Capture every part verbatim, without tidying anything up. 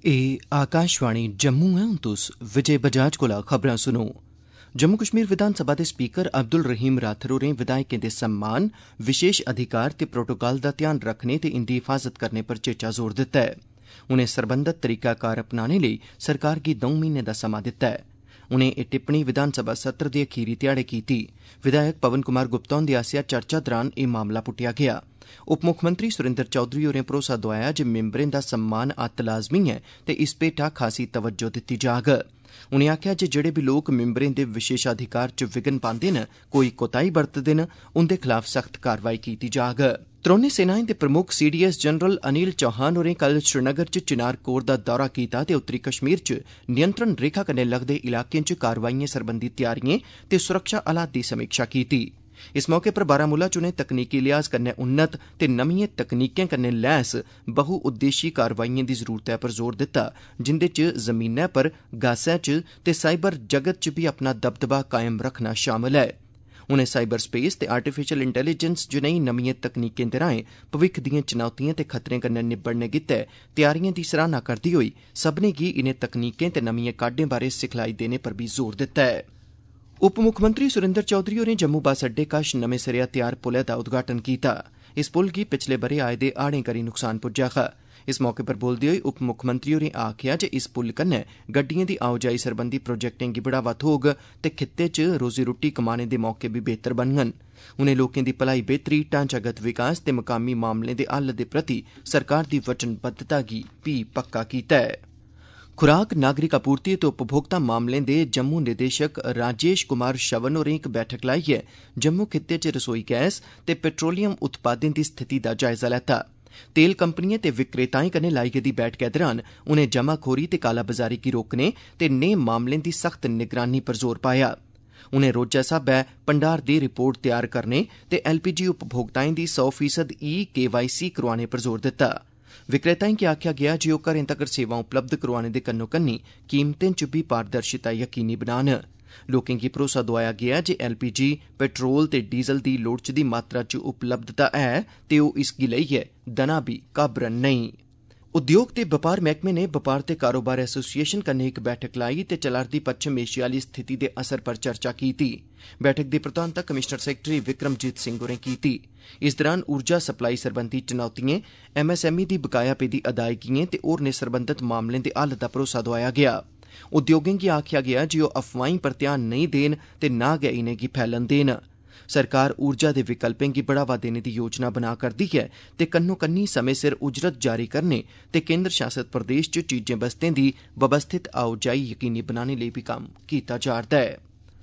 ए आकाशवाणी जम्मू है हूं तुस विजय बजाज कोला खबरां सुनो। जम्मू कश्मीर विधानसभा दे स्पीकर अब्दुल रहीम राथर होरें विधायकें दे सम्मान, विशेष अधिकार ते प्रोटोकाल दा ध्यान रखने ते इंदी हिफाजत करने पर चेचा जोर दित्ता है। उनें सरबंधत तरीकाकार अपनाने लेई सरकार गी दौं म्हीने दा समां दित्ता है। उनें एह टिप्पणी विधानसभा सत्र दे अखीरी ध्याड़े कीती। विधायक पवन कुमार गुप्ता हुंदे आसेआ चर्चा दौरान एह मामला पुट्टेआ गेआ। उप मुक्खमंत्री सुरेंद्र चौधरी होरें भरोसा दोआया जे मिंबरें दा सम्मान अत्त लाज़मी ऐ ते इस भेठा खासी तवज्जो दित्ती जाग। उनें आखेआ जे जेहड़े बी लोक मिंबरें दे विशेषाधिकार च विघ्न पांदे न, कोई कोताही बरतदे न, उंदे खलाफ सख्त कार्रवाई कीती जाग। त्रौनें सेनाएं दे प्रमुख C D S general Anil Chauhan होरें कल श्रीनगर च चिनार कोर दा दौरा कीता ते उत्तरी कश्मीर च नियंत्रण रेखा कन्नै लगदे इलाकें च कार्रवाइएं सरबंधी तैयारिएं ते सुरक्षा हालात दी समीक्षा कीती। इस मौके पर बारामूला च उनें तकनीकी लिहाज कन्नै उन्नत ते नमिएं तकनीकें कन्नै लैस बहु उद्देशी कार्रवाइएं दी जरूरतै पर जोर दित्ता, जिंदे च जमीनै पर, गासै च ते साइबर जगत च बी अपना दबदबा कायम रखना शामल है। उनें साइबर स्पेस ते आर्टिफिशियल इंटैलीजेंस जनेही नमिएं तकनीकें दे राएं भविक्ख दिएं चुनौतिएं ते खतरें कन्नै निब्बड़ने गितै तैयारिएं दी सराहना करदे होई सब्भनें गी इनें तकनीकें ते नमिएं काह्डें बारै सिखलाई देने पर बी जोर दित्ता है। उप मुक्खमंत्री सुरेंद्र चौधरी होरें जम्मू बस अड्डे कश नमें सिरेआ तैयार पुलै दा उद्घाटन कीता। इस पुल गी पिछले ब'रे आए दे हाड़ें करी नुकसान पुज्जा हा। इस मौके पर बोलदे होई उप मुक्खमंत्री होरें आखेआ जे इस पुल कन्नै गड्डिएं दी आओजाई सरबंधी प्रोजेक्टें गी बढ़ावा थ्होग ते खित्ते च रोजी रुट्टी कमाने दे मौके बी बेहतर बनङन। उनें लोकें दी भलाई बेहतरी, ढांचागत विकास ते मकामी मामलें दे हल दे प्रति सरकार दी वचनबद्धता गी भी पक्का कीता है। खुराक, नागरिक आपूर्ति ते उपभोक्ता मामलें दे जम्मू निदेशक राजेश कुमार शवन होरें इक बैठक लाइयै जम्मू खित्ते च रसोई गैस ते पेट्रोलियम उत्पादें दी स्थिति दा जायजा लैता। तेल कंपनिएं ते विक्रेताएं कन्नै लाई गेदी बैठकै दौरान उनें जमाखोरी ते कालाबाजारी गी रोकने ते नेह मामलें दी सख्त निगरानी पर जोर पाया। उनें रोजै स्हाबै भंडार दी रिपोर्ट तैयार करने ते एल पी जी उपभोक्ताएं दी सौ फीसद ई के वाई सी करोआने पर जोर दित्ता। विक्रेताएं गी आखेआ गेआ जे ओह घरें तगर सेवां उपलब्ध करोआने दे कन्नो कन्नी कीमतें च बी पारदर्शिता यकीनी बनान। लोकें गी भरोसा दोआया गेआ जे एल पी जी, पेट्रोल ते डीजल दी लोड़चदी मात्रा च उपलब्धता है ते ओह इसगी लेइयै दना बी घाबरन नेईं। उद्योग ते बपार मैह्कमे ने बपार ते कारोबार एसोसिएशन कन्नै इक बैठक लाई ते चला'रदी पच्छम एशिया आह्ली स्थिति दे असर पर चर्चा कीती। बैठक दी प्रधानता कमिशनर सैक्रेटरी विक्रमजीत सिंह होरें कीती। इस दौरान ऊर्जा सप्लाई सरबंधी चुनौतिएं, एम एस एम ई दी बकाया पेदी अदायगिएं ते होरनें सरबंधत मामलें दे हल दा भरोसा दोआया गेआ। उद्योगें गी आखेआ गेआ जे ओह अफवाहीं पर ध्यान नेईं देन ते नां गै इनेंगी फैलन देन। सरकार ऊर्जा दे विकल्पें गी बढ़ावा देने दी योजना बना करदी है ते कन्नो कन्नी समें सिर उजरत जारी करने ते केंद्र शासित प्रदेश च चीजें बस्तें दी व्यवस्थित आओजाई यकीनी बनाने लेई भी कम्म कीता जा'रदा है।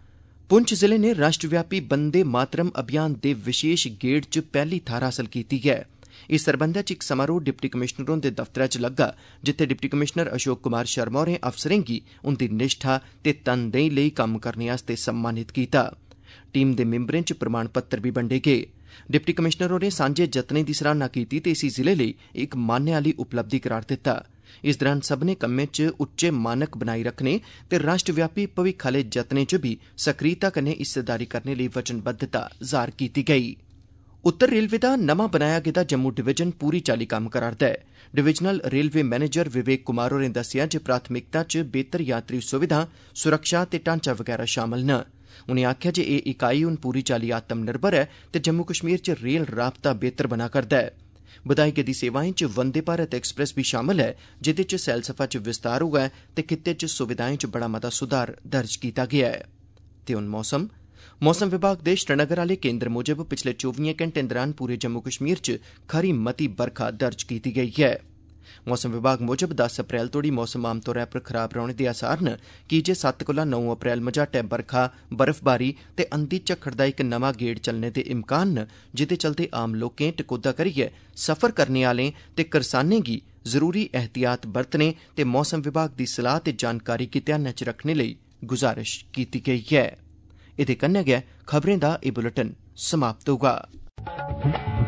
पुंछ जिले ने राष्ट्रव्यापी वंदे मातरम अभियान दे विशेष गेड़ च पैहली थाह्र हासल कीती ऐ। इस सरबंधै च इक समारोह डिप्टी कमिशनर हुंदे दफ्तरै च लग्गा, जित्थे डिप्टी कमिशनर अशोक कुमार शर्मा होरें अफसरें गी उंदी निष्ठा ते तनदेही लेई कम्म करने आस्तै सम्मानित कीता। टीम दे मिंबरें च प्रमाण पत्र भी बंडे गे। डिप्टी कमिशनर होरें सांझे जतनें दी सराहना कीती ते इसी जिले लेई इक मान्नै आह्ली उपलब्धि करार दित्ता। इस दौरान सब्भनें कम्में च उच्चे मानक बनाई रखने ते राष्ट्रव्यापी भविक्ख आह्ले जतनें च बी सक्रियता कन्नै हिस्सेदारी करने लेई वचनबद्धता जाह्र कीती गेई। उत्तर रेलवे दा नमां बनाया गेदा जम्मू डिवीजन पूरी चाल्ली कम्म करा'रदा ऐ। Divisional railway manager Vivek Kumar होरें दस्सेआ जे प्राथमिकता च बेहतर यात्री सुविधा, सुरक्षा ते ढांचा वगैरा शामल न। उनें आखेआ जे एह इकाई हून पूरी चाल्ली आत्मनिर्भर ऐ ते जम्मू कश्मीर च रेल राबता बेहतर बना करदा ऐ। बधाई गेदी सेवाएं च वंदे भारत एक्सप्रेस बी शामल ऐ, जेह्दे च सैलसफा च विस्तार होआ ऐ ते खित्ते च सुविधाएं च बड़ा मता सुधार दर्ज कीता गेआ ऐ। ते हुन मौसम मौसम विभाग दे श्रीनगर आह्ले केंद्र मूजब पिछले चौबियें घैंटें दौरान पूरे जम्मू कश्मीर च खरी मती बरखा दर्ज कीती गेई है। मौसम विभाग मूजब दस अप्रैल तोड़ी मौसम आमतौरै पर खराब रौह्ने दे आसार न, कीजे सत्त कोला नौ अप्रैल मझाटै बरखा, बर्फबारी ते अंधी झक्खड़ दा इक नमां गेड़ चलने दे इम्कान न, जेह्दे चलदे आम लोकें टकोह्दा करियै सफर करने आह्लें ते करसानें गी जरूरी एहतियात बरतने ते मौसम विभाग दी सलाह ते जानकारी गी ध्यानै च रखने लेई गुजारिश कीती गेई है। एह्दे कन्नै गै खबरें दा एह् बुलेटिन समाप्त होगा।